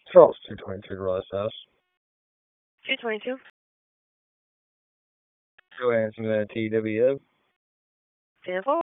Charles 222 to Rise House. 222. Joanne's in the TWO. 10-4.